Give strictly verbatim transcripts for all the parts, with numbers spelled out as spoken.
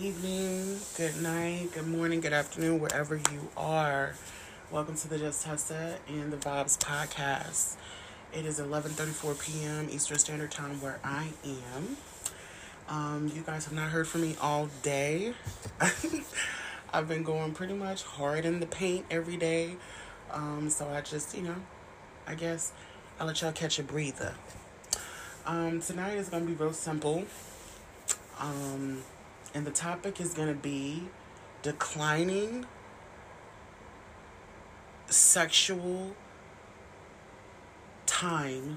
evening, good night, good morning, good afternoon, wherever you are. Welcome to the Just Tessa and the Vibes podcast. It is eleven thirty-four p.m. Eastern Standard Time where I am. Um, you guys have not heard from me all day. I've been going pretty much hard in the paint every day. Um, so I just, you know, I guess I'll let y'all catch a breather. Um, tonight is going to be real simple. Um, and the topic is going to be declining sexual time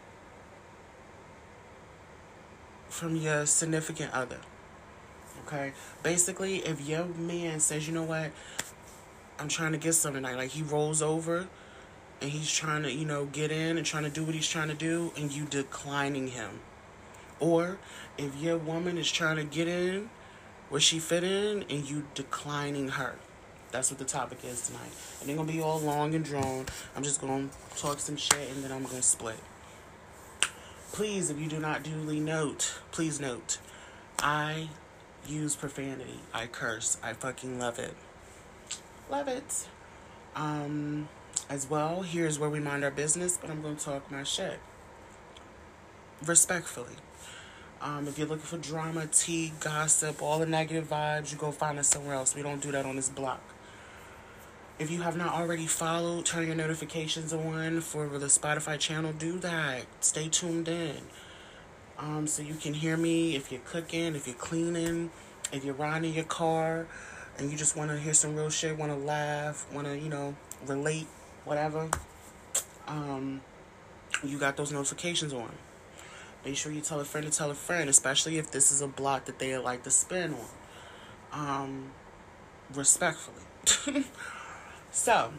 from your significant other. Okay? Basically, if your man says, you know what, I'm trying to get some tonight, like he rolls over and he's trying to, you know, get in and trying to do what he's trying to do, and you declining him. Or if your woman is trying to get in where she fit in and you declining her. That's what the topic is tonight. It ain't gonna be all long and drawn. I'm just gonna talk some shit and then I'm gonna split. Please, if you do not duly note, please note, I use profanity. I curse. I fucking love it. Love it. Um, as well, here's where we mind our business, but I'm gonna talk my shit. Respectfully. Um, if you're looking for drama, tea, gossip, all the negative vibes, you go find us somewhere else. We don't do that on this block. If you have not already followed, turn your notifications on for the Spotify channel. Do that. Stay tuned in. Um, so you can hear me if you're cooking, if you're cleaning, if you're riding your car, and you just want to hear some real shit, want to laugh, want to, you know, relate, whatever. Um, you got those notifications on. Make sure you tell a friend to tell a friend, especially if this is a block that they like to spin on. Um, respectfully. So,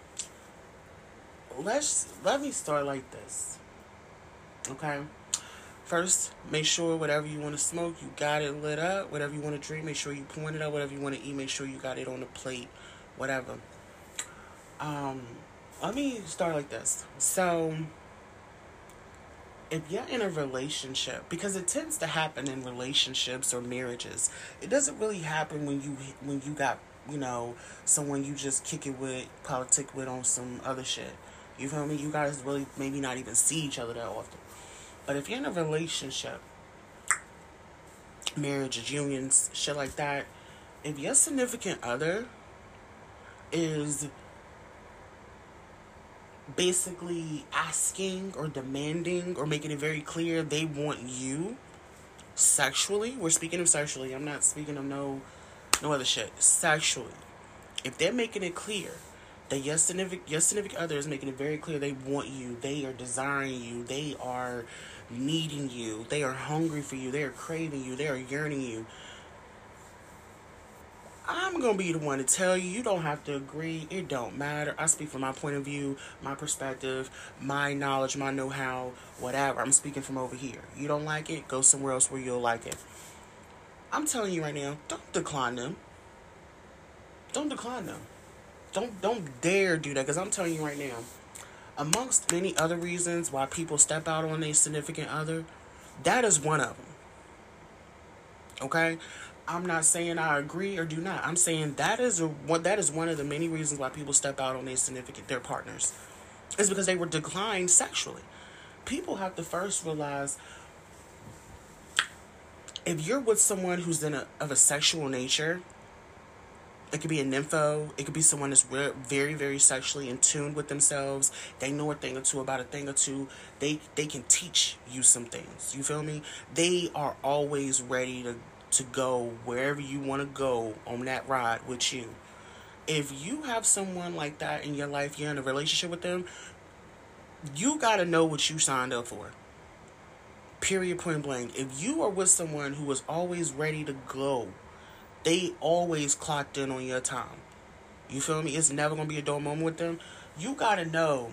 let's, let me start like this. Okay? First, make sure whatever you want to smoke, you got it lit up. Whatever you want to drink, make sure you point it up. Whatever you want to eat, make sure you got it on the plate. Whatever. Um, let me start like this. So, if you're in a relationship, because it tends to happen in relationships or marriages, it doesn't really happen when you when you got, you know, someone you just kick it with, politic with on some other shit. You feel me? You guys really maybe not even see each other that often. But if you're in a relationship, marriages, unions, shit like that, if your significant other is basically asking or demanding or making it very clear they want you sexually, we're speaking of sexually, I'm not speaking of no no other shit, sexually, if they're making it clear that your significant, your significant other is making it very clear they want you, they are desiring you, they are needing you, they are hungry for you, they are craving you, they are yearning you, I'm going to be the one to tell you, you don't have to agree. It don't matter. I speak from my point of view, my perspective, my knowledge, my know-how, whatever. I'm speaking from over here. You don't like it? Go somewhere else where you'll like it. I'm telling you right now, don't decline them. Don't decline them. Don't, don't dare do that, because I'm telling you right now, amongst many other reasons why people step out on a significant other, that is one of them. Okay? I'm not saying I agree or do not. I'm saying that is a, what that is one of the many reasons why people step out on their significant their partners. It's because they were declined sexually. People have to first realize, if you're with someone who's in a of a sexual nature, it could be a nympho, it could be someone that's re- very, very sexually in tune with themselves. They know a thing or two about a thing or two. They they can teach you some things. You feel me? They are always ready to to go wherever you want to go on that ride with you. If you have someone like that in your life, you're in a relationship with them, you got to know what you signed up for. Period, point blank. If you are with someone who is always ready to go, they always clocked in on your time. You feel me? It's never going to be a dull moment with them. You got to know.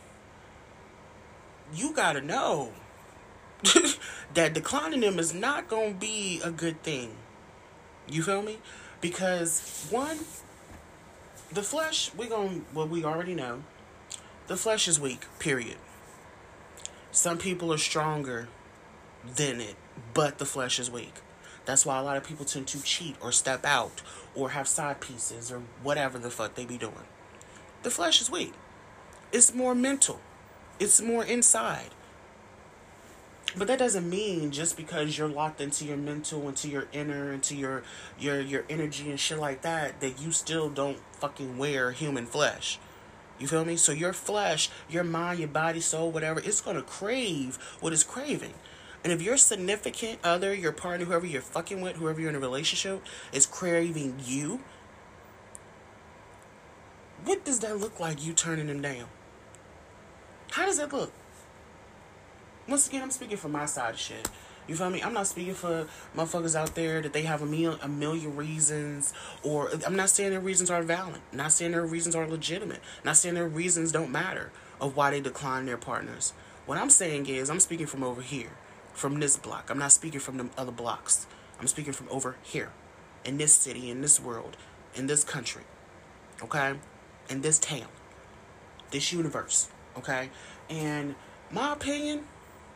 You got to know. that declining them is not going to be a good thing. You feel me? Because, one, the flesh, we going well, we already know, the flesh is weak, period. Some people are stronger than it, but the flesh is weak. That's why a lot of people tend to cheat or step out or have side pieces or whatever the fuck they be doing. The flesh is weak. It's more mental. It's more inside. But that doesn't mean just because you're locked into your mental, into your inner, into your your your energy and shit like that, that you still don't fucking wear human flesh. You feel me? So your flesh, your mind, your body, soul, whatever, it's going to crave what it's craving. And if your significant other, your partner, whoever you're fucking with, whoever you're in a relationship, is craving you, what does that look like, you turning them down? How does that look? Once again, I'm speaking from my side of shit. You feel me? I'm not speaking for motherfuckers out there that they have a million, a million reasons, or I'm not saying their reasons are valid. I'm not saying their reasons are legitimate. I'm not saying their reasons don't matter of why they decline their partners. What I'm saying is, I'm speaking from over here, from this block. I'm not speaking from the other blocks. I'm speaking from over here, in this city, in this world, in this country, okay? In this town, this universe, okay? And my opinion,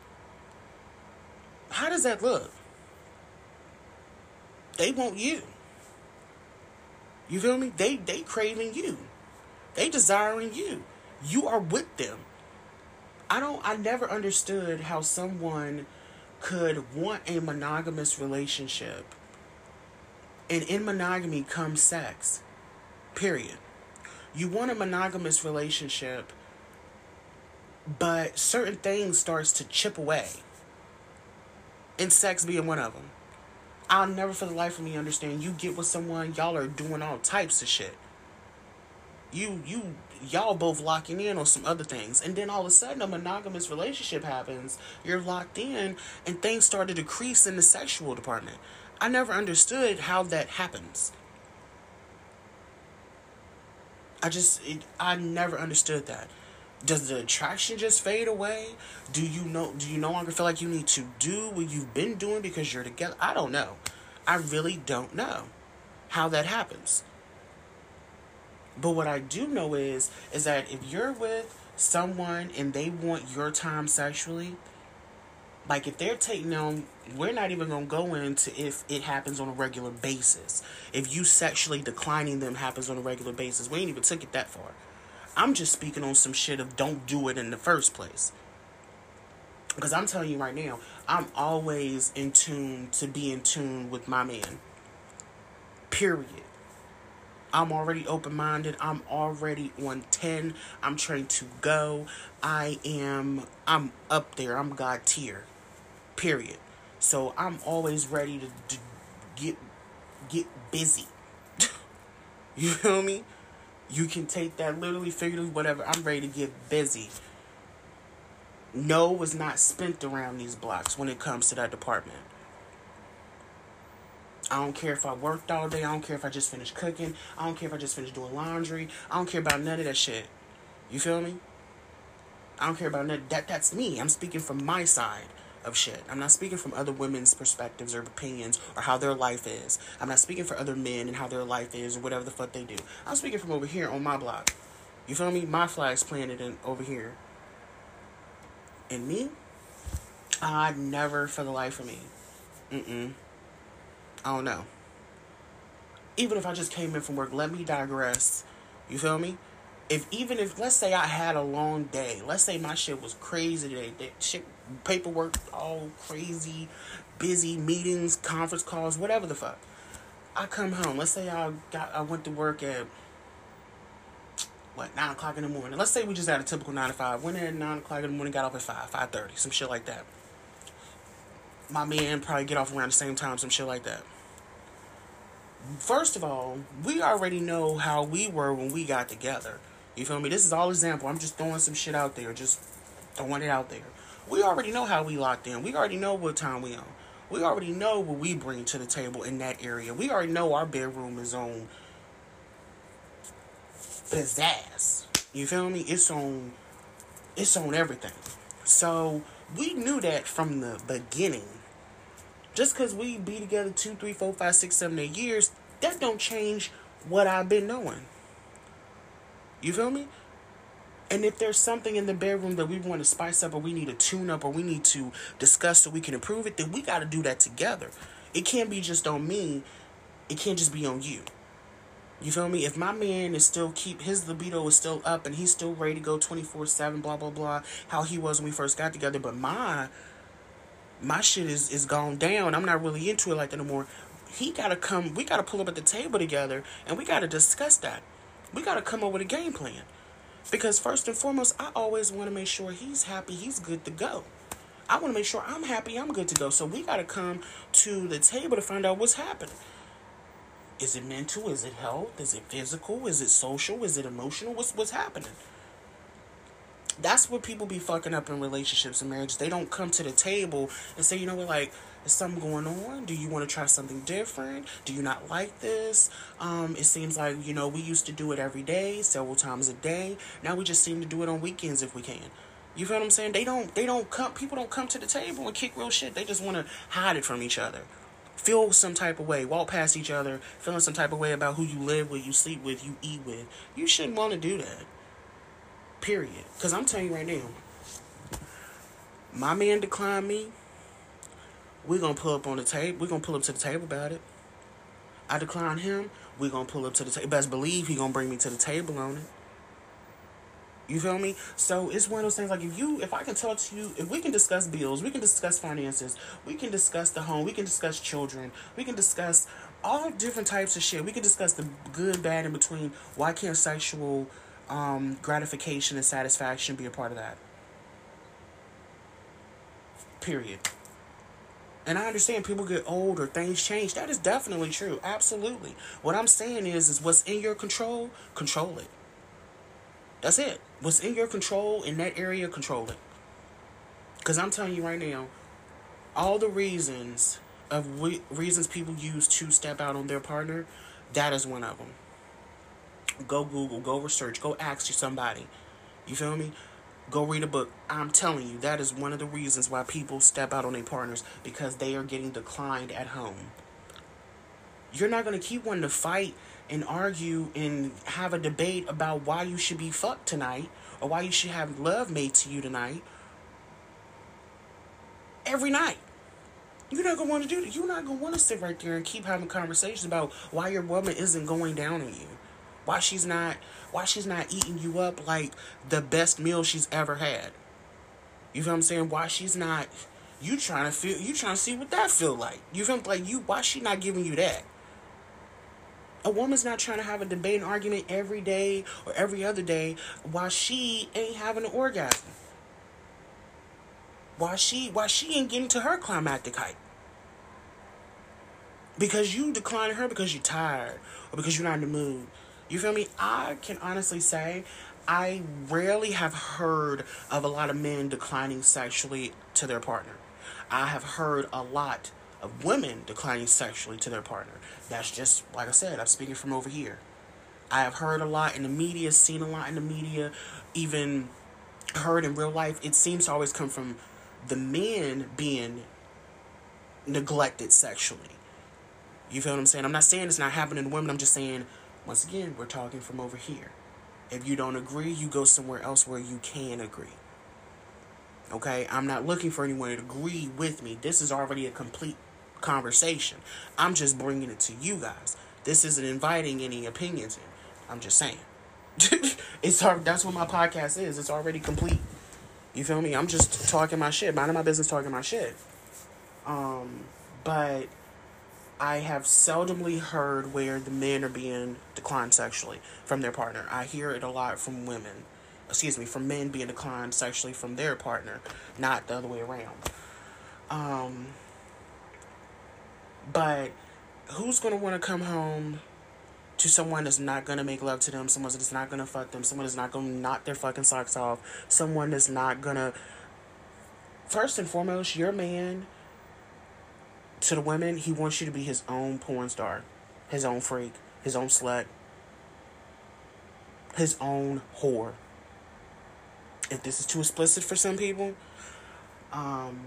how does that look? They want you. You feel me? They they craving you. They desiring you. You are with them. I don't I never understood how someone could want a monogamous relationship, and in monogamy comes sex. Period. You want a monogamous relationship, but certain things starts to chip away. And sex being one of them. I'll never for the life of me understand. You get with someone, y'all are doing all types of shit. You, you, y'all both locking in on some other things. And then all of a sudden a monogamous relationship happens. You're locked in and things start to decrease in the sexual department. I never understood how that happens. I just, it, I never understood that. Does the attraction just fade away? Do you know? Do you no longer feel like you need to do what you've been doing because you're together? I don't know. I really don't know how that happens. But what I do know is, is that if you're with someone and they want your time sexually, like if they're taking on, we're not even going to go into if it happens on a regular basis. If you sexually declining them happens on a regular basis. We ain't even took it that far. I'm just speaking on some shit of don't do it in the first place. Because I'm telling you right now, I'm always in tune to be in tune with my man. Period. I'm already open-minded. I'm already on ten. I'm trained to go. I am, I'm up there. I'm God tier. Period. So I'm always ready to, to get, get busy. You feel me? You can take that literally, figuratively, whatever. I'm ready to get busy. No is not spent around these blocks when it comes to that department. I don't care if I worked all day. I don't care if I just finished cooking. I don't care if I just finished doing laundry. I don't care about none of that shit. You feel me? I don't care about none. That, that's me. I'm speaking from my side of shit. I'm not speaking from other women's perspectives or opinions or how their life is. I'm not speaking for other men and how their life is or whatever the fuck they do. I'm speaking from over here on my block. You feel me? My flag's planted in over here. And me? I never for the life of me. Mm-mm. I don't know. Even if I just came in from work, let me digress. You feel me? If even if, let's say I had a long day. Let's say my shit was crazy today. That shit, paperwork, all crazy, busy, meetings, conference calls, whatever the fuck. I come home. Let's say I got, I went to work at, what, nine o'clock in the morning. Let's say we just had a typical nine to five. Went in at nine o'clock in the morning, got off at five, five thirty, some shit like that. My man probably get off around the same time, some shit like that. First of all, we already know how we were when we got together. You feel me? This is all example. I'm just throwing some shit out there. Just throwing it out there. We already know how we locked in. We already know what time we on. We already know what we bring to the table in that area. We already know our bedroom is on pizzazz. You feel me? It's on, it's on everything. So we knew that from the beginning. Just because we be together two, three, four, five, six, seven, eight years, that don't change what I've been knowing. You feel me? And if there's something in the bedroom that we want to spice up or we need to tune up or we need to discuss so we can improve it, then we got to do that together. It can't be just on me. It can't just be on you. You feel me? If my man is still keep his libido is still up and he's still ready to go twenty-four seven, blah blah blah, how he was when we first got together, but my my shit is is gone down. I'm not really into it like that anymore. He gotta come. We gotta pull up at the table together, and we gotta discuss that. We gotta come up with a game plan, because first and foremost, I always want to make sure he's happy. He's good to go. I want to make sure I'm happy. I'm good to go. So we gotta come to the table to find out what's happening. Is it mental? Is it health? Is it physical? Is it social? Is it emotional? What's what's happening? That's what people be fucking up in relationships and marriages. They don't come to the table and say, you know what, like, is something going on? Do you want to try something different? Do you not like this? Um, it seems like, you know, we used to do it every day, several times a day. Now we just seem to do it on weekends if we can. You feel what I'm saying? They don't, they don't come, people don't come to the table and kick real shit. They just want to hide it from each other. Feel some type of way. Walk past each other, feeling some type of way about who you live with, you sleep with, you eat with. You shouldn't want to do that. Period. Because I'm telling you right now, my man declined me. We're going to pull up on the table. We're going to pull up to the table about it. I decline him. We're going to pull up to the table. Best believe he going to bring me to the table on it. You feel me? So it's one of those things, like, if you, if I can talk to you, if we can discuss bills, we can discuss finances, we can discuss the home, we can discuss children, we can discuss all different types of shit. We can discuss the good, bad, in between. Why can't sexual um, gratification and satisfaction be a part of that? Period. And I understand people get old or things change. That is definitely true. Absolutely. What I'm saying is, is what's in your control, control it. That's it. What's in your control in that area, control it. Because I'm telling you right now, all the reasons of we, reasons people use to step out on their partner, that is one of them. Go Google, go research, go ask you somebody. You feel me? Go read a book. I'm telling you, that is one of the reasons why people step out on their partners, because they are getting declined at home. You're not going to keep wanting to fight and argue and have a debate about why you should be fucked tonight or why you should have love made to you tonight every night. You're not going to want to do that. You're not going to want to sit right there and keep having conversations about why your woman isn't going down on you. Why she's not, why she's not eating you up like the best meal she's ever had. You feel what I'm saying? Why she's not, you trying to feel, you trying to see what that feel like. You feel like you, why she not giving you that? A woman's not trying to have a debate and argument every day or every other day while she ain't having an orgasm. Why she, why she ain't getting to her climactic height. Because you declining her because you're tired or because you're not in the mood. You feel me? I can honestly say I rarely have heard of a lot of men declining sexually to their partner. I have heard a lot of women declining sexually to their partner. That's just, like I said, I'm speaking from over here. I have heard a lot in the media, seen a lot in the media, even heard in real life. It seems to always come from the men being neglected sexually. You feel what I'm saying? I'm not saying it's not happening to women. I'm just saying, once again, we're talking from over here. If you don't agree, you go somewhere else where you can agree. Okay? I'm not looking for anyone to agree with me. This is already a complete conversation. I'm just bringing it to you guys. This isn't inviting any opinions in. I'm just saying. It's hard, that's what my podcast is. It's already complete. You feel me? I'm just talking my shit. Minding my business, talking my shit. Um, but I have seldomly heard where the men are being declined sexually from their partner. I hear it a lot from women. Excuse me, from men being declined sexually from their partner, not the other way around. Um, but who's going to want to come home to someone that's not going to make love to them, someone that's not going to fuck them, someone that's not going to knock their fucking socks off, someone that's not going to... First and foremost, your man, to the women, he wants you to be his own porn star, his own freak, his own slut, his own whore. If this is too explicit for some people, um,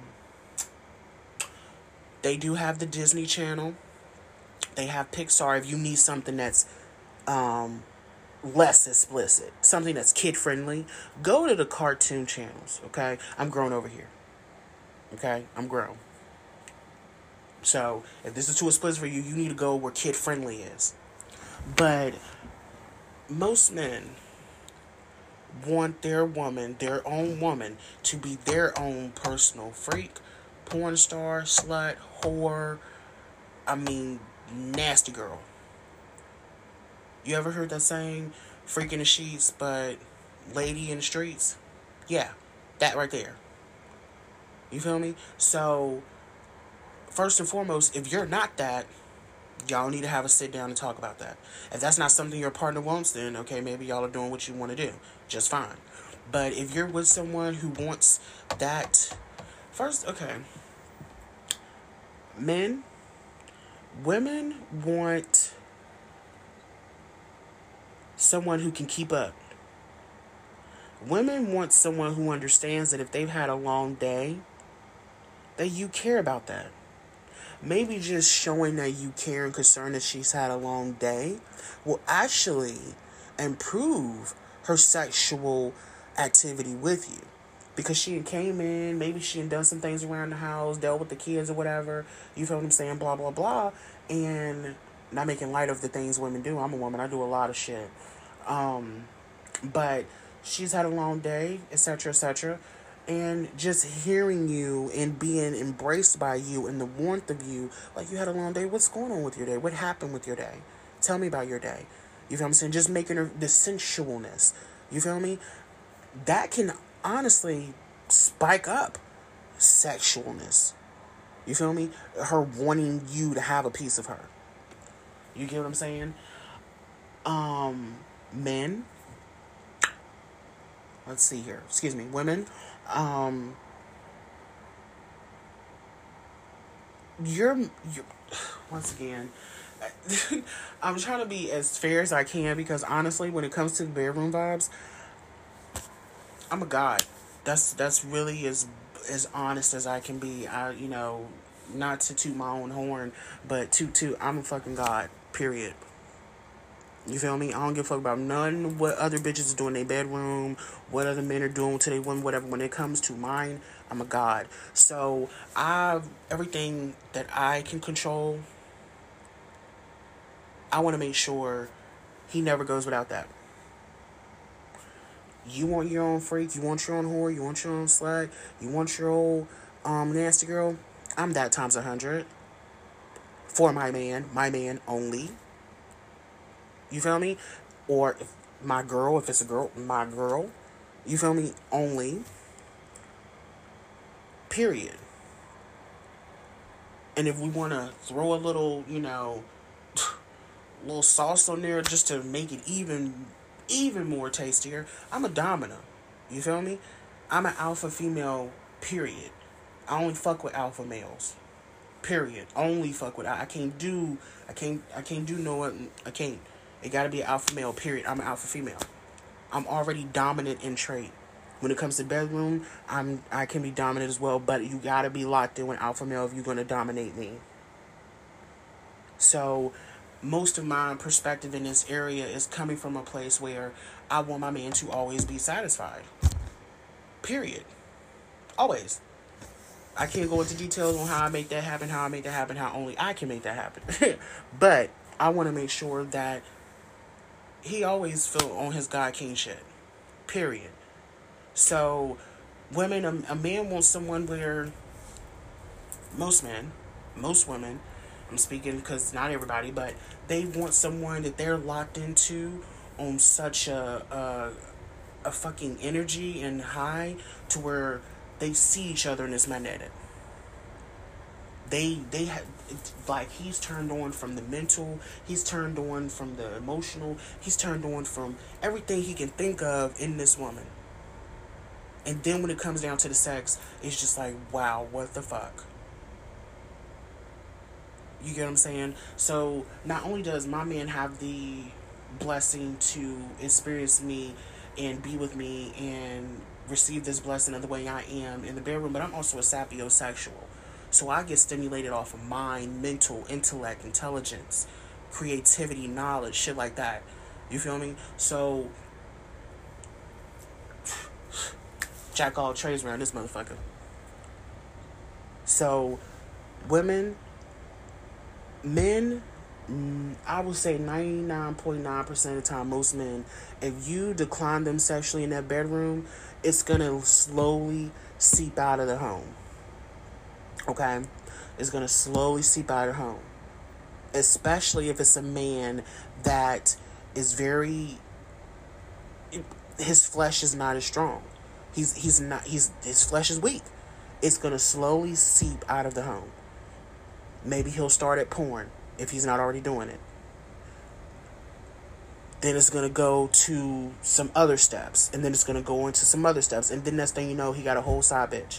they do have the Disney Channel. They have Pixar. If you need something that's um, less explicit, something that's kid-friendly, go to the cartoon channels, okay? I'm grown over here. Okay? I'm grown. So if this is too explicit for you, you need to go where kid friendly is. But most men want their woman, their own woman, to be their own personal freak, porn star, slut, whore, I mean, nasty girl. You ever heard that saying, freak in the sheets, but lady in the streets? Yeah, that right there. You feel me? So, first and foremost, if you're not that, y'all need to have a sit down and talk about that. If that's not something your partner wants, then okay, maybe y'all are doing what you want to do. Just fine. But if you're with someone who wants that, first, okay, men, women want someone who can keep up. Women want someone who understands that if they've had a long day, that you care about that. Maybe just showing that you care and concern that she's had a long day will actually improve her sexual activity with you. Because she came in, maybe she had done some things around the house, dealt with the kids or whatever, you feel what I'm saying, blah, blah, blah, and not making light of the things women do. I'm a woman, I do a lot of shit. Um, but she's had a long day, et cetera, et cetera. And just hearing you and being embraced by you and the warmth of you, like you had a long day. What's going on with your day? What happened with your day? Tell me about your day. You feel what I'm saying? Just making her the sensualness. You feel me? That can honestly spike up sexualness. You feel me? Her wanting you to have a piece of her. You get what I'm saying? Um, men. Let's see here. Excuse me, women. Um, you're, you're, once again, I'm trying to be as fair as I can because honestly, when it comes to the bedroom vibes, I'm a god. That's, that's really as, as honest as I can be. I, you know, not to toot my own horn, but toot toot, I'm a fucking god, period. You feel me? I don't give a fuck about none what other bitches are doing in their bedroom, what other men are doing to their women, whatever. When it comes to mine, I'm a god. So, I everything that I can control, I want to make sure he never goes without that. You want your own freak, you want your own whore, you want your own slut, you want your old um, nasty girl, I'm that times a hundred. For my man, my man only. You feel me? Or if my girl, if it's a girl, my girl. You feel me? Only. Period. And if we want to throw a little, you know, little sauce on there just to make it even, even more tastier, I'm a domino. You feel me? I'm an alpha female, period. I only fuck with alpha males. Period. Only fuck with, I can't do, I can't, I can't do no, I can't. It gotta be an alpha male, period. I'm an alpha female. I'm already dominant in trait. When it comes to bedroom, I'm I can be dominant as well, but you gotta be locked in with alpha male if you're gonna dominate me. So, most of my perspective in this area is coming from a place where I want my man to always be satisfied. Period. Always. I can't go into details on how I make that happen, how I make that happen, how only I can make that happen. But I want to make sure that he always feel on his God King shit. Period. So, women, a, a man wants someone where most men, most women, I'm speaking because not everybody, but they want someone that they're locked into on such a, a, a fucking energy and high to where they see each other and it's magnetic. They, they have, like, he's turned on from the mental, he's turned on from the emotional, he's turned on from everything he can think of in this woman. And then when it comes down to the sex, it's just like, wow, what the fuck? You get what I'm saying? So, not only does my man have the blessing to experience me and be with me and receive this blessing of the way I am in the bedroom, but I'm also a sapiosexual. So I get stimulated off of mind, mental, intellect, intelligence, creativity, knowledge, shit like that. You feel me? So, jack all trades around this motherfucker. So, women, Men, I would say ninety-nine point nine percent of the time, most men, if you decline them sexually in that bedroom, it's going to slowly seep out of the home. Okay? It's going to slowly seep out of the home. Especially if it's a man that is very, his flesh is not as strong. He's he's not he's his flesh is weak. It's going to slowly seep out of the home. Maybe he'll start at porn if he's not already doing it. Then it's going to go to some other steps. And then it's going to go into some other steps. And then next thing you know, he got a whole side bitch.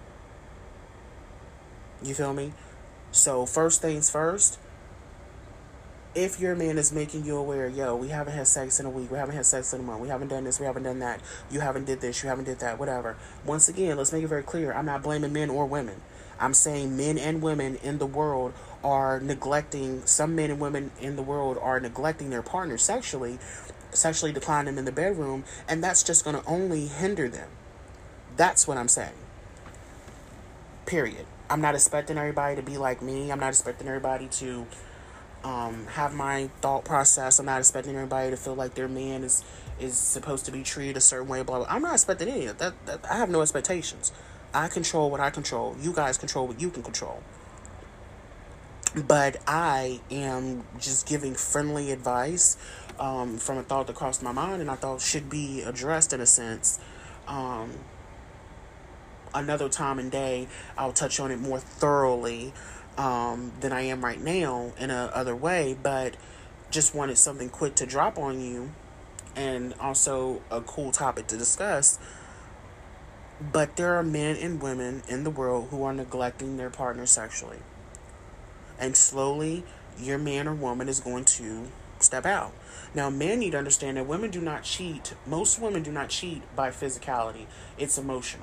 You feel me? So first things first, if your man is making you aware, yo, we haven't had sex in a week, we haven't had sex in a month, we haven't done this, we haven't done that, you haven't did this, you haven't did that, whatever. Once again, let's make it very clear, I'm not blaming men or women. I'm saying men and women in the world are neglecting, some men and women in the world are neglecting their partners sexually, sexually declining them in the bedroom, and that's just going to only hinder them. That's what I'm saying. Period. I'm not expecting everybody to be like me. I'm not expecting everybody to um, have my thought process. I'm not expecting everybody to feel like their man is is supposed to be treated a certain way, blah, blah. I'm not expecting any of that. That, that. I have no expectations. I control what I control. You guys control what you can control. But I am just giving friendly advice um, from a thought that crossed my mind and I thought should be addressed in a sense. Um, another time and day, I'll touch on it more thoroughly um, than I am right now in a other way. But just wanted something quick to drop on you and also a cool topic to discuss. But there are men and women in the world who are neglecting their partner sexually. And slowly, your man or woman is going to step out. Now, men need to understand that women do not cheat. Most women do not cheat by physicality. It's emotional.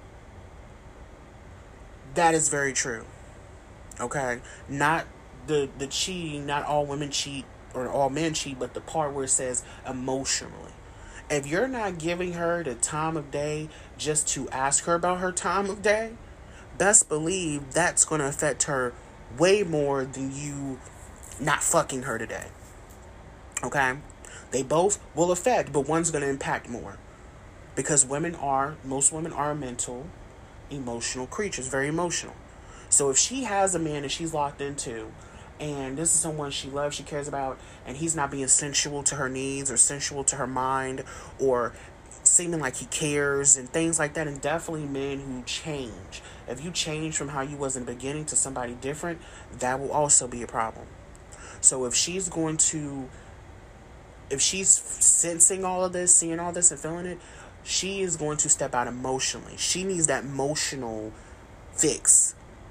That is very true. Okay? Not the, the cheating, not all women cheat or all men cheat, but the part where it says emotionally. If you're not giving her the time of day just to ask her about her time of day, best believe that's going to affect her way more than you not fucking her today. Okay? They both will affect, but one's going to impact more. Because women are, most women are mental, emotional creatures, very emotional. So if she has a man that she's locked into, and this is someone she loves, she cares about, and he's not being sensual to her needs or sensual to her mind or seeming like he cares and things like that, and definitely men who change. If you change from how you was in the beginning to somebody different, that will also be a problem. So if she's going to, if she's sensing all of this, seeing all this and feeling it, she is going to step out emotionally. She needs that emotional fix.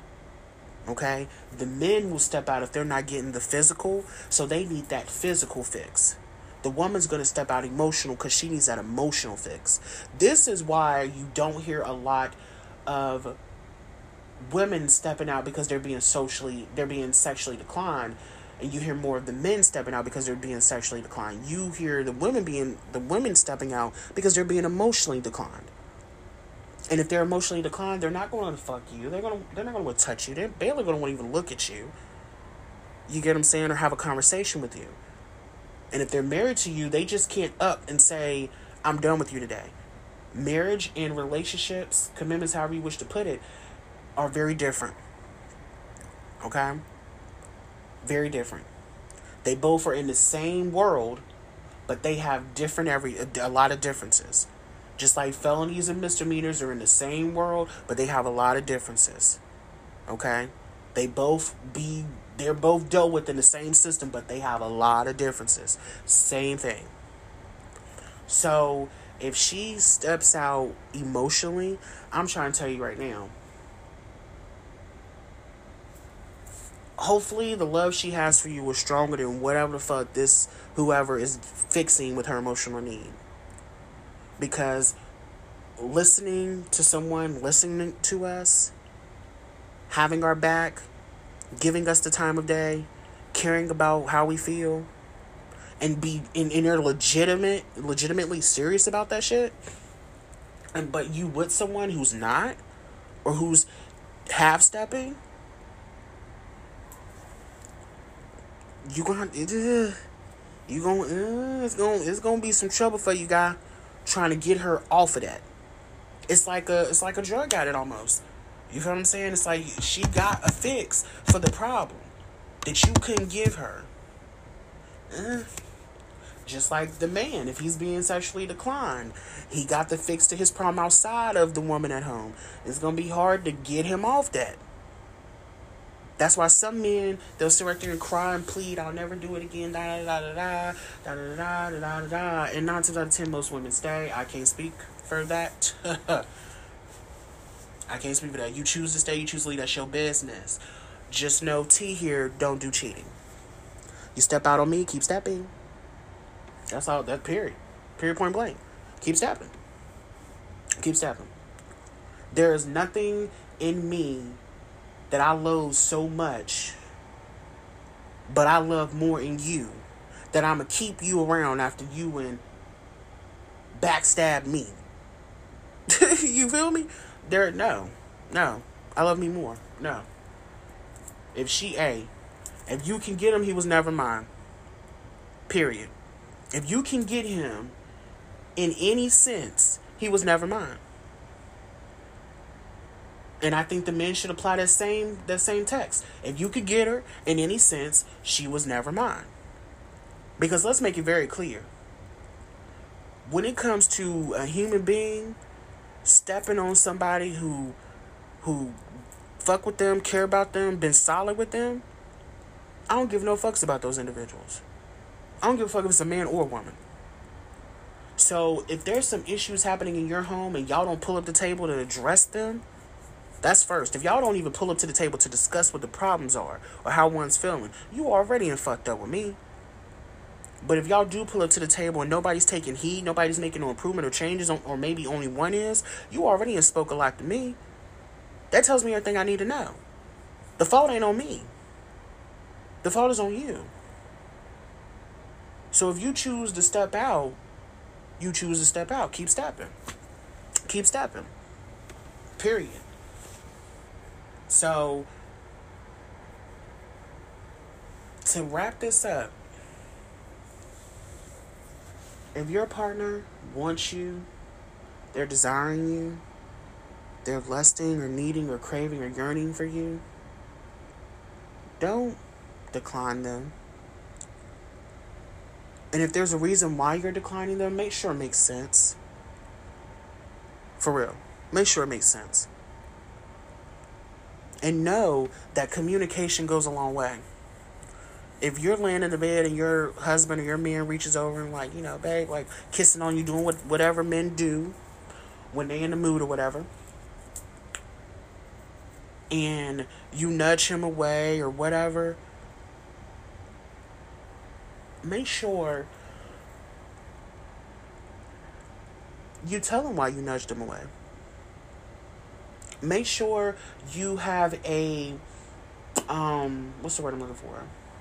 Okay? The men will step out if they're not getting the physical, so they need that physical fix. The woman's going to step out emotional because she needs that emotional fix. This is why you don't hear a lot of women stepping out because they're being socially, they're being sexually declined, and you hear more of the men stepping out because they're being sexually declined. You hear the women being, the women stepping out because they're being emotionally declined. And if they're emotionally declined, they're not going to fuck you. They're going to, they're not going to want to touch you. They're barely going to want to even look at you. You get what I'm saying? Or have a conversation with you. And if they're married to you, they just can't up and say, I'm done with you today. Marriage and relationships, commitments, however you wish to put it, are very different. Okay? Very different. They both are in the same world, but they have different, every a lot of differences. Just like felonies and misdemeanors are in the same world, but they have a lot of differences. Okay? They both be, they're both dealt with in the same system, but they have a lot of differences. Same thing. So, if she steps out emotionally, I'm trying to tell you right now, hopefully the love she has for you is stronger than whatever the fuck this, whoever is fixing with her emotional need. Because listening to someone, listening to us, having our back, giving us the time of day, caring about how we feel, and be and, and they're legitimate, legitimately serious about that shit, and but you with someone who's not, or who's half stepping, You gonna it, uh, you gonna uh, it's gonna it's gonna be some trouble for you, guy, trying to get her off of that. It's like a it's like a drug addict almost. You feel what I'm saying? It's like she got a fix for the problem that you couldn't give her. Uh, just like the man, if he's being sexually declined, he got the fix to his problem outside of the woman at home. It's gonna be hard to get him off that. That's why some men, they'll sit right there and cry and plead, I'll never do it again, da da da da da da da da da da da. And nine times out of ten, most women stay. I can't speak for that. I can't speak for that. You choose to stay, you choose to leave, that's your business. Just know T here, don't do cheating. You step out on me, keep stepping. That's all, that period. Period, point blank. Keep stepping. Keep stepping. There is nothing in me that I loathe so much, but I love more in you, that I'm going to keep you around after you and backstab me. You feel me? There, no. No. I love me more. No. If she, A, if you can get him, he was never mine. Period. If you can get him in any sense, he was never mine. And I think the men should apply that same that same text. If you could get her in any sense, she was never mine. Because let's make it very clear. When it comes to a human being stepping on somebody who who fuck with them, care about them, been solid with them, I don't give no fucks about those individuals. I don't give a fuck if it's a man or a woman. So if there's some issues happening in your home and y'all don't pull up the table to address them, that's first. If y'all don't even pull up to the table to discuss what the problems are or how one's feeling, you already in fucked up with me. But if y'all do pull up to the table and nobody's taking heed, nobody's making no improvement or changes, or maybe only one is, you already in spoke a lot to me. That tells me everything I need to know. The fault ain't on me. The fault is on you. So if you choose to step out, you choose to step out. Keep stepping. Keep stepping. Period. So, to wrap this up, if your partner wants you, they're desiring you, they're lusting or needing or craving or yearning for you, don't decline them. And if there's a reason why you're declining them, make sure it makes sense. For real. Make sure it makes sense. And know that communication goes a long way. If you're laying in the bed and your husband or your man reaches over and like, you know, babe, like kissing on you, doing what whatever men do when they in the mood or whatever, and you nudge him away or whatever, make sure you tell him why you nudged him away. Make sure you have a, um, what's the word I'm looking for?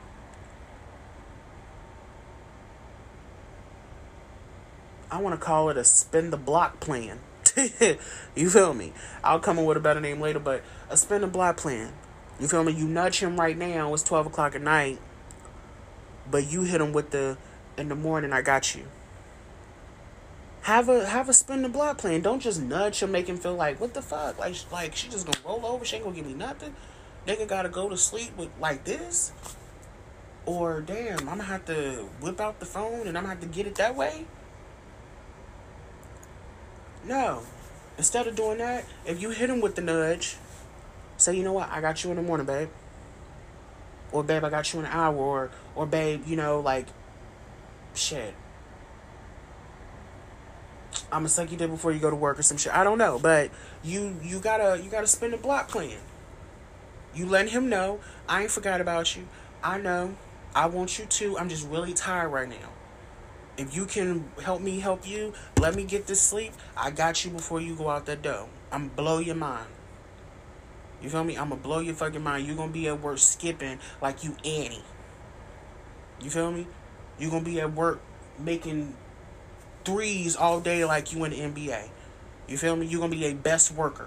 I want to call it a spin the block plan. You feel me? I'll come up with a better name later, but a spin the block plan. You feel me? You nudge him right now, it's twelve o'clock at night, but you hit him with the, in the morning, I got you. Have a have a spin the block plan. Don't just nudge him, make him feel like, what the fuck? Like, like she just gonna roll over, she ain't gonna give me nothing. Nigga gotta go to sleep with like this? Or, damn, I'm gonna have to whip out the phone and I'm gonna have to get it that way? No. Instead of doing that, if you hit him with the nudge, say, you know what, I got you in the morning, babe. Or, babe, I got you in an hour. Or, or babe, you know, like, shit. I'm gonna suck you dick before you go to work or some shit. I don't know, but you you gotta you gotta spin the block plan. You letting him know, I ain't forgot about you. I know, I want you too. I'm just really tired right now. If you can help me help you, let me get this sleep. I got you before you go out that door. I'm gonna blow your mind. You feel me? I'm gonna blow your fucking mind. You're gonna be at work skipping like you Annie. You feel me? You're gonna be at work making threes all day like you in the N B A. You feel me? You're gonna be a best worker.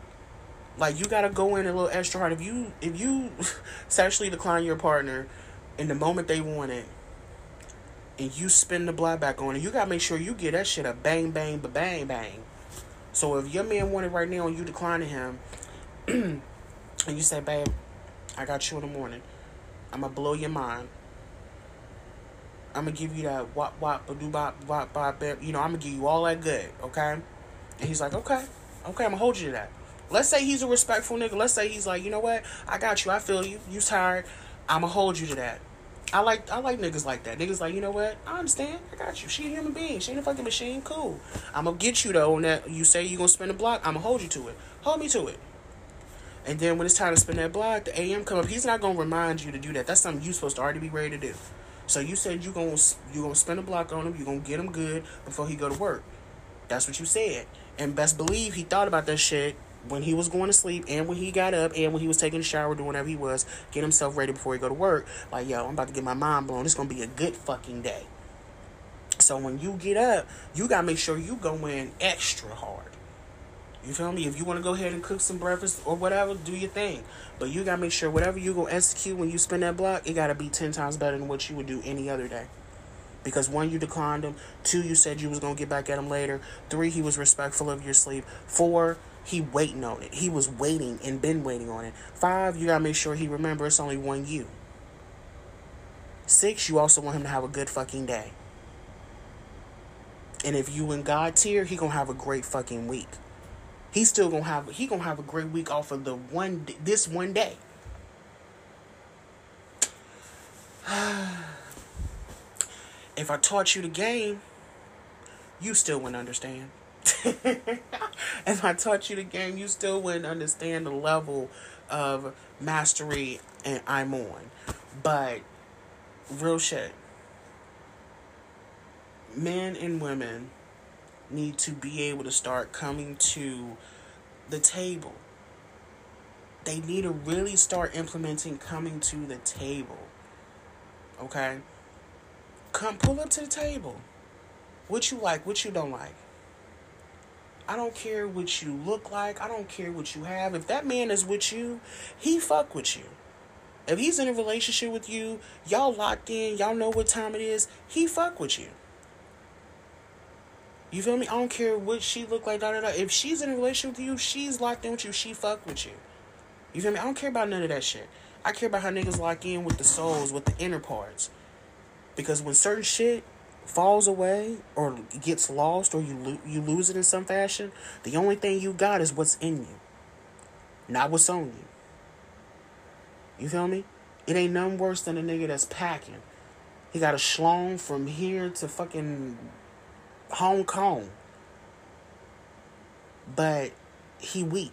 Like, you gotta go in a little extra hard. If you if you sexually decline your partner And the moment they want it, and you spin the block back on it, you gotta make sure you get that shit a bang, bang, ba bang, bang. So if your man want it right now and you declining him, and you say, babe, I got you in the morning. I'm gonna blow your mind. I'm gonna give you that wop wop ba doo bop wop bop. You know, I'm gonna give you all that good, okay? And he's like, okay, okay, I'm gonna hold you to that. Let's say he's a respectful nigga. Let's say he's like, you know what? I got you. I feel you. You tired. I'm gonna hold you to that. I like I like niggas like that. Niggas like, you know what? I understand. I got you. She a human being. She ain't a fucking machine. Cool. I'm gonna get you though on that. You say you gonna spin the block. I'm gonna hold you to it. Hold me to it. And then when it's time to spin that block, the A M come up. He's not gonna remind you to do that. That's something you supposed to already be ready to do. So you said you gonna you gonna spin a block on him. You gonna get him good before he go to work. That's what you said. And best believe he thought about that shit when he was going to sleep and when he got up and when he was taking a shower, doing whatever he was, get himself ready before he go to work. Like, yo, I'm about to get my mind blown. It's going to be a good fucking day. So when you get up, you got to make sure you go in extra hard. You feel me? If you want to go ahead and cook some breakfast or whatever, do your thing. But you got to make sure whatever you going to execute when you spin that block, it got to be ten times better than what you would do any other day. Because one, you declined him. Two, you said you was going to get back at him later. Three, he was respectful of your sleep. Four, he waiting on it. He was waiting and been waiting on it. Five, you got to make sure he remember it's only one you. Six, you also want him to have a good fucking day. And if you in God tier, he going to have a great fucking week. He's still going to have, he going to have a great week off of the one, this one day. If I taught you the game, you still wouldn't understand. If I taught you the game, you still wouldn't understand the level of mastery and I'm on. But, real shit. Men and women need to be able to start coming to the table. They need to really start implementing coming to the table. Okay? Come pull up to the table. What you like, what you don't like. I don't care what you look like. I don't care what you have. If that man is with you, he fuck with you. If he's in a relationship with you, y'all locked in, y'all know what time it is, he fuck with you. You feel me? I don't care what she look like, da da da. If she's in a relationship with you, she's locked in with you, she fuck with you. You feel me? I don't care about none of that shit. I care about how niggas lock in with the souls, with the inner parts. Because when certain shit falls away or gets lost or you lo- you lose it in some fashion, the only thing you got is what's in you, not what's on you. You feel me? It ain't nothing worse than a nigga that's packing. He got a schlong from here to fucking Hong Kong, but he weak.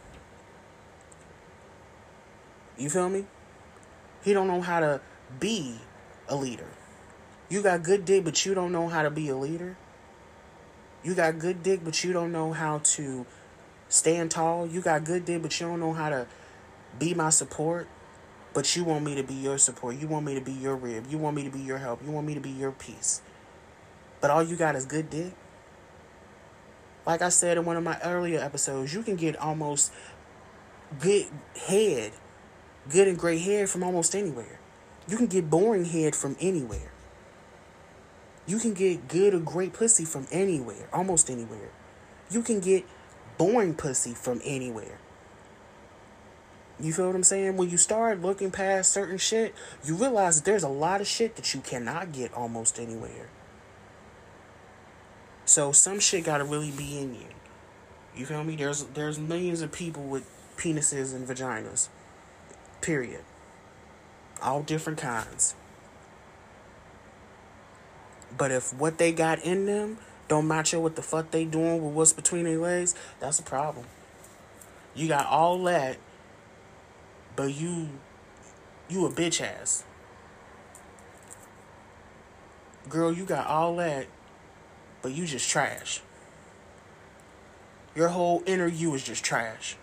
You feel me? He don't know how to be a leader. You got good dick, but you don't know how to be a leader. You got good dick, but you don't know how to stand tall. You got good dick, but you don't know how to be my support. But you want me to be your support. You want me to be your rib. You want me to be your help. You want me to be your peace. But all you got is good dick. Like I said in one of my earlier episodes, you can get almost good head, good and great head from almost anywhere. You can get boring head from anywhere. You can get good or great pussy from anywhere, almost anywhere. You can get boring pussy from anywhere. You feel what I'm saying? When you start looking past certain shit, you realize that there's a lot of shit that you cannot get almost anywhere. So some shit gotta really be in you. You feel me? There's there's millions of people with penises and vaginas. Period. All different kinds. But if what they got in them don't match up what the fuck they doing with what's between their legs, that's a problem. You got all that, but you you a bitch ass. Girl, you got all that, but you just trash. Your whole inner you is just trash.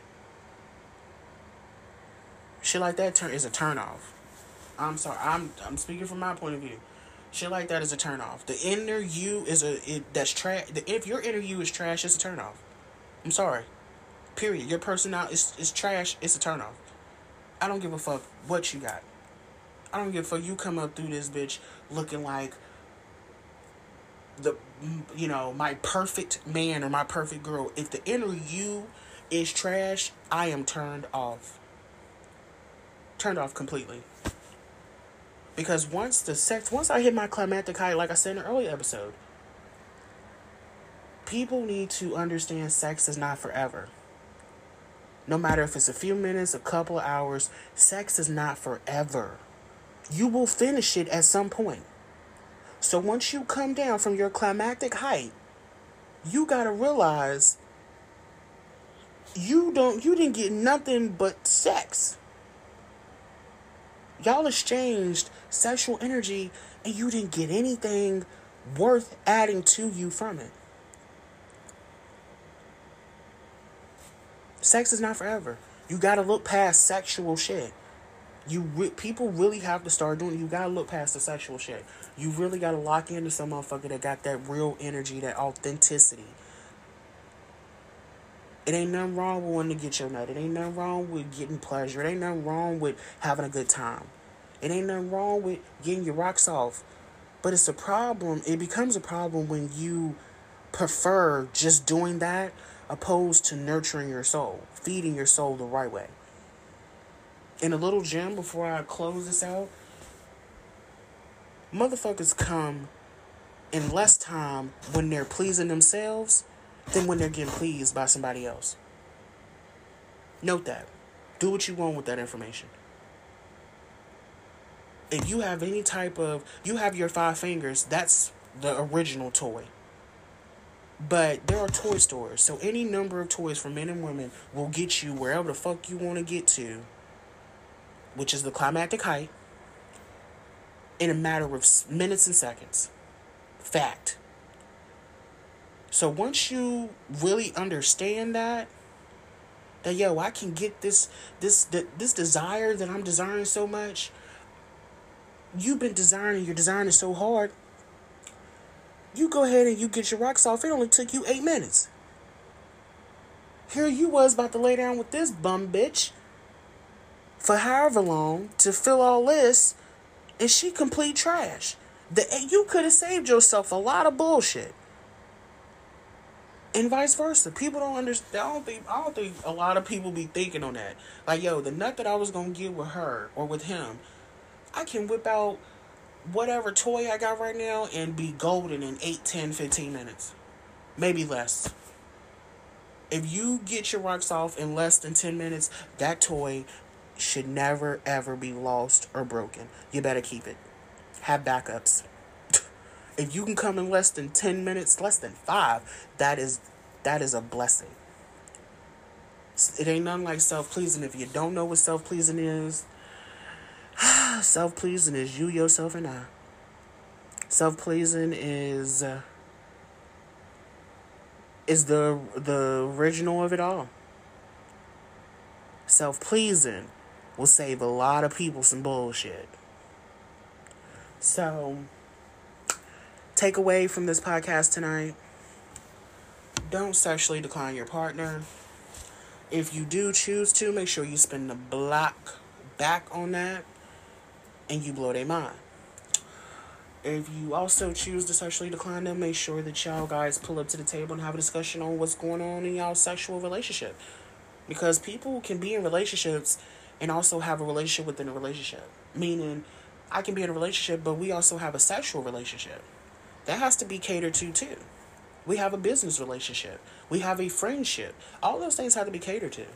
Shit like that turn is a turn off. I'm sorry. I'm I'm speaking from my point of view. Shit like that is a turn off. The inner you is a it, that's trash. If your inner you is trash, it's a turn off. I'm sorry. Period. Your personality is is trash. It's a turn off. I don't give a fuck what you got. I don't give a fuck. You come up through this bitch looking like the, you know, my perfect man or my perfect girl. If the inner you is trash, I am turned off. Turned off completely. Because once the sex, once I hit my climactic height, like I said in an earlier episode, people need to understand sex is not forever. No matter if it's a few minutes, a couple of hours, sex is not forever. You will finish it at some point. So once you come down from your climactic height, you gotta realize you don't, you didn't get nothing but sex. Y'all exchanged sexual energy and you didn't get anything worth adding to you from it. Sex is not forever. You gotta look past sexual shit. You re- people really have to start doing it. You gotta look past the sexual shit. You really gotta lock into some motherfucker that got that real energy, that authenticity. It ain't nothing wrong with wanting to get your nut. It ain't nothing wrong with getting pleasure. It ain't nothing wrong with having a good time. It ain't nothing wrong with getting your rocks off. But it's a problem. It becomes a problem when you prefer just doing that opposed to nurturing your soul, feeding your soul the right way. In a little gem, before I close this out, motherfuckers come in less time when they're pleasing themselves than when they're getting pleased by somebody else. Note that. Do what you want with that information. If you have any type of, you have your five fingers, that's the original toy. But there are toy stores, so any number of toys for men and women will get you wherever the fuck you want to get to, which is the climactic height, in a matter of minutes and seconds. Fact. So once you really understand that, that yo, I can get this, this, this desire that I'm desiring so much. You've been desiring, you're desiring it so hard. You go ahead and you get your rocks off. It only took you eight minutes. Here you was about to lay down with this bum bitch for however long to fill all this, and she complete trash. The, you could have saved yourself a lot of bullshit. And vice versa. People don't understand. I don't think, I don't think a lot of people be thinking on that. Like, yo, the nut that I was going to get with her or with him, I can whip out whatever toy I got right now and be golden in eight, ten, fifteen minutes. Maybe less. If you get your rocks off in less than ten minutes, that toy should never, ever be lost or broken. You better keep it. Have backups. If you can come in less than ten minutes, less than five, that is that is a blessing. It ain't nothing like self-pleasing. If you don't know what self-pleasing is, self-pleasing is you, yourself, and I. Self-pleasing is uh, is the the original of it all. Self-pleasing will save a lot of people some bullshit. So, take away from this podcast tonight: don't sexually decline your partner. If you do choose to, make sure you spend the block back on that and you blow their mind. If you also choose to sexually decline them, make sure that y'all guys pull up to the table and have a discussion on what's going on in y'all's sexual relationship. Because people can be in relationships and also have a relationship within a relationship. Meaning, I can be in a relationship, but we also have a sexual relationship. That has to be catered to, too. We have a business relationship. We have a friendship. All those things have to be catered to.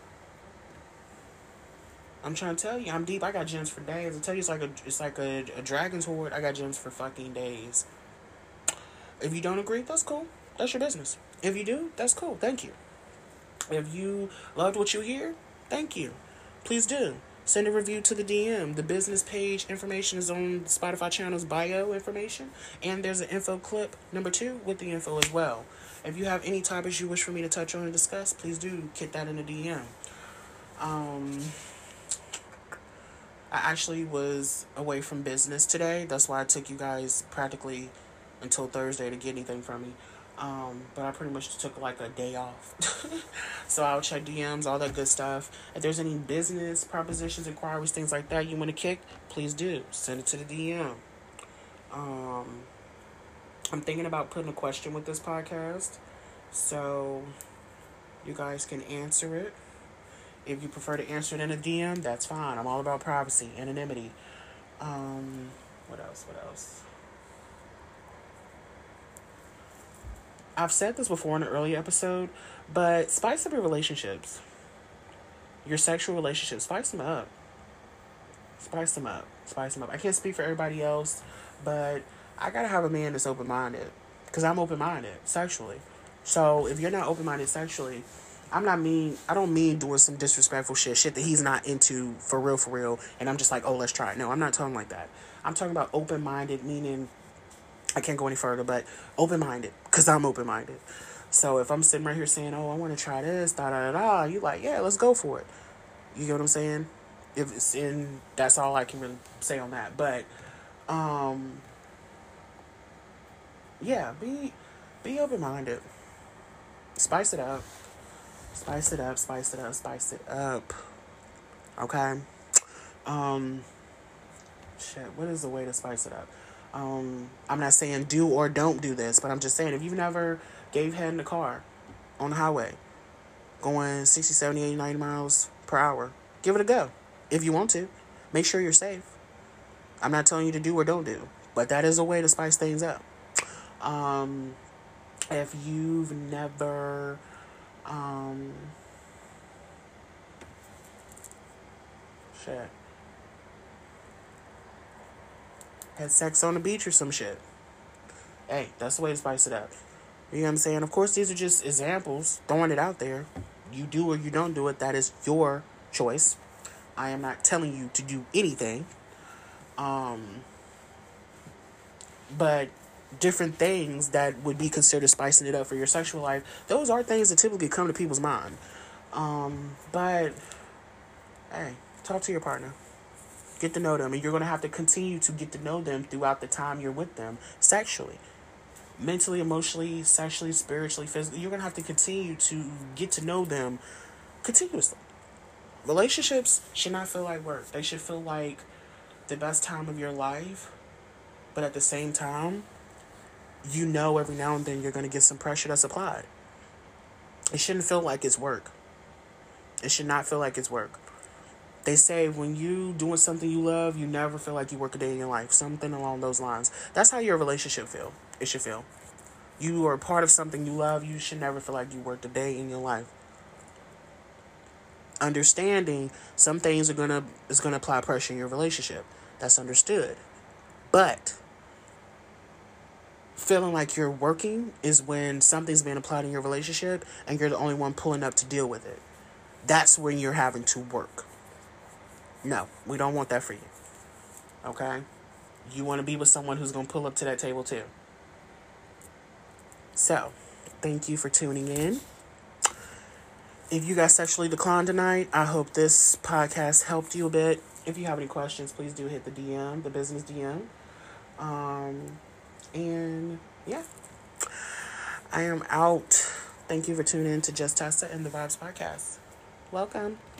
I'm trying to tell you, I'm deep. I got gems for days. I tell you, it's like a, it's like a, a dragon's hoard. I got gems for fucking days. If you don't agree, that's cool. That's your business. If you do, that's cool. Thank you. If you loved what you hear, thank you. Please do. Send a review to the D M. The business page information is on Spotify channel's bio information. And there's an info clip number two with the info as well. If you have any topics you wish for me to touch on and discuss, please do get that in the D M. Um, I actually was away from business today. That's why I took you guys practically until Thursday to get anything from me. Um, but I pretty much took like a day off. So I'll check D Ms, all that good stuff. If there's any business propositions, inquiries, things like that you want to kick, please do. Send it to the D M. Um, I'm thinking about putting a question with this podcast. So you guys can answer it. If you prefer to answer it in a D M, that's fine. I'm all about privacy, anonymity. Um, what else? What else? I've said this before in an earlier episode, but spice up your relationships. Your sexual relationships. Spice them up. Spice them up. Spice them up. I can't speak for everybody else, but I gotta have a man that's open-minded. Because I'm open-minded sexually. So if you're not open-minded sexually, I'm not mean, I don't mean doing some disrespectful shit, shit that he's not into for real, for real, and I'm just like, oh, let's try it. No, I'm not talking like that. I'm talking about open-minded, meaning, I can't go any further, but open-minded, because I'm open-minded. So if I'm sitting right here saying, oh, I want to try this, da da da da, you like, yeah, let's go for it. You get what I'm saying? If it's in, that's all I can really say on that. But, um, yeah, be, be open-minded. Spice it up. Spice it up, spice it up, spice it up. Okay? Um, shit, what is the way to spice it up? Um, I'm not saying do or don't do this, but I'm just saying if you've never gave head in the car on the highway going sixty, seventy, eighty, ninety miles per hour, give it a go. If you want to. Make sure you're safe. I'm not telling you to do or don't do, but that is a way to spice things up. Um, if you've never... Um, shit. Had sex on the beach or some shit. Hey, that's the way to spice it up. You know what I'm saying? Of course, these are just examples, throwing it out there. You do or you don't do it. That is your choice. I am not telling you to do anything. Um, but different things that would be considered spicing it up for your sexual life, those are things that typically come to people's mind. Um, but, hey, talk to your partner. Get to know them. And you're going to have to continue to get to know them throughout the time you're with them sexually. Mentally, emotionally, sexually, spiritually, physically. You're going to have to continue to get to know them continuously. Relationships should not feel like work. They should feel like the best time of your life. But at the same time, you know every now and then you're going to get some pressure that's applied. It shouldn't feel like it's work. It should not feel like it's work. They say when you doing something you love, you never feel like you work a day in your life. Something along those lines. That's how your relationship feel. It should feel. You are part of something you love. You should never feel like you worked a day in your life. Understanding some things are gonna is gonna apply pressure in your relationship. That's understood. But feeling like you're working is when something's being applied in your relationship and you're the only one pulling up to deal with it. That's when you're having to work. No, we don't want that for you. Okay? You want to be with someone who's going to pull up to that table too. So, thank you for tuning in. If you got sexually declined tonight, I hope this podcast helped you a bit. If you have any questions, please do hit the D M, the business D M. Um... And yeah, I am out. Thank you for tuning in to Just Tessa and the Vibes Podcast. Welcome.